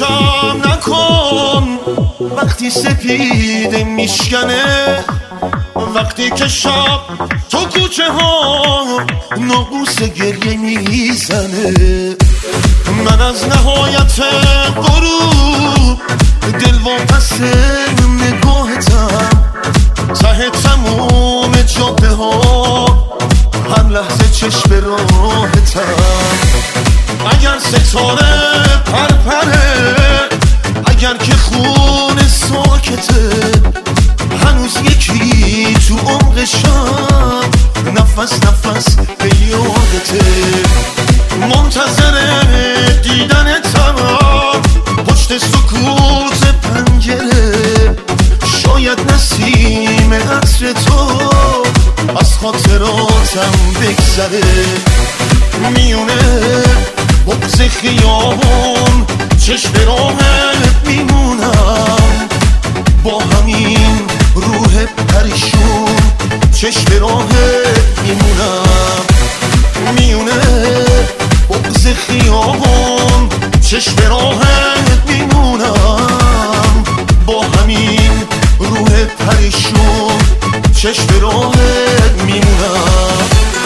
فراموشم نکن وقتی سپیده میشکنه، وقتی که شب تو کوچه ها ناقوس گریه میزنه. من از نهایت غروب دل واپس نگاهتم، ته تموم جاده ها هر لحظه چشم راهتم. اگر ستاره پرپره، اگر که خون ساکته، هنوز یکی تو عمق شب نفس نفس به یادته. منتظر دیدنتم پشت سکوت پنجره، شاید نسیم عطر تو از خاطراتم بگذره. میونه بغض خیابون چشم راهت میمونم، با همین روح پریشون چشم راهت میمونم. میونه بغض خیابون چشم راهت میمونم، با همین روح پریشون چشم راهت میمونم.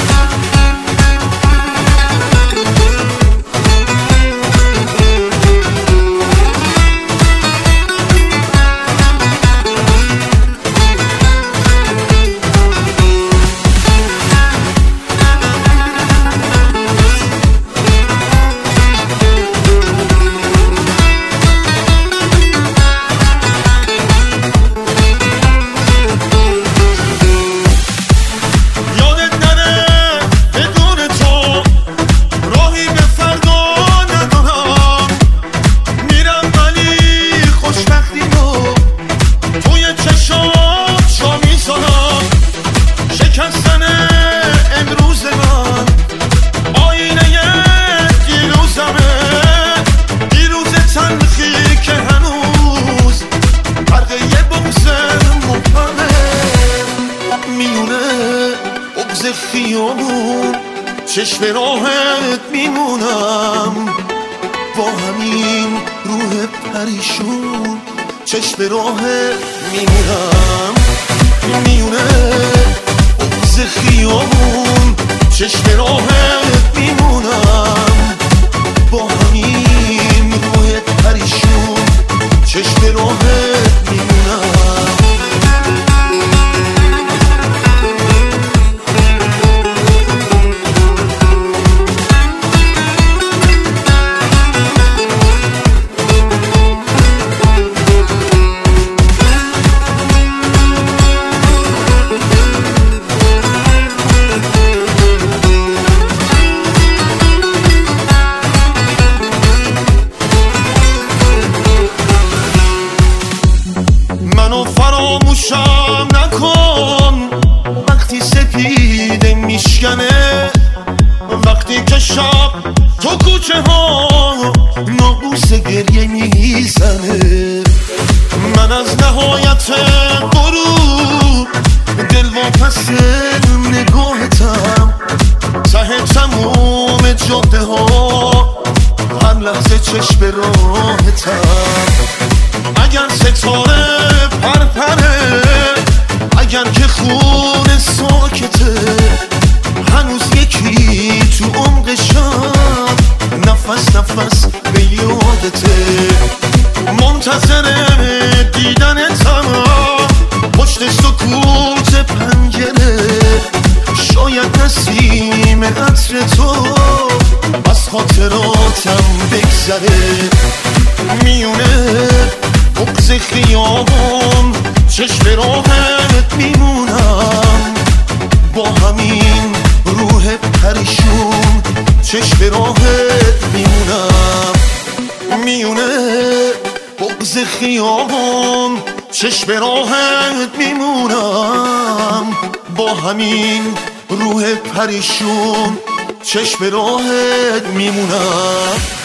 خیابون چشم راهت میمونم، با همین روح پریشون چشم راهت میمونم. میونه بغض خیابون چشم راهت میمونم، با همین روح پریشون چشم راهت میمونم. منو فراموشم نکن وقتی سپیده میشکنه، وقتی که شب تو کوچه ها ناقوس گریه میزنه. من از نهایت غروب دل واپس نگاهتم، ته تموم جاده ها هر لحظه چشم راهتم. اگر ستاره پرپره، اگر که خون ساکته، هنوز یکی تو عمق شب نفس نفس به یادته. منتظر دیدنتم پشت سکوت پنجره، شاید نسیم عطر تو از خاطراتم بگذره. میونه بغض خیابون چشم راهت میمونم، با همین روح پریشون چشم راهت میمونم. میونه بغض خیابون چشم راهت میمونم، با همین روح پریشون چشم راهت میمونم.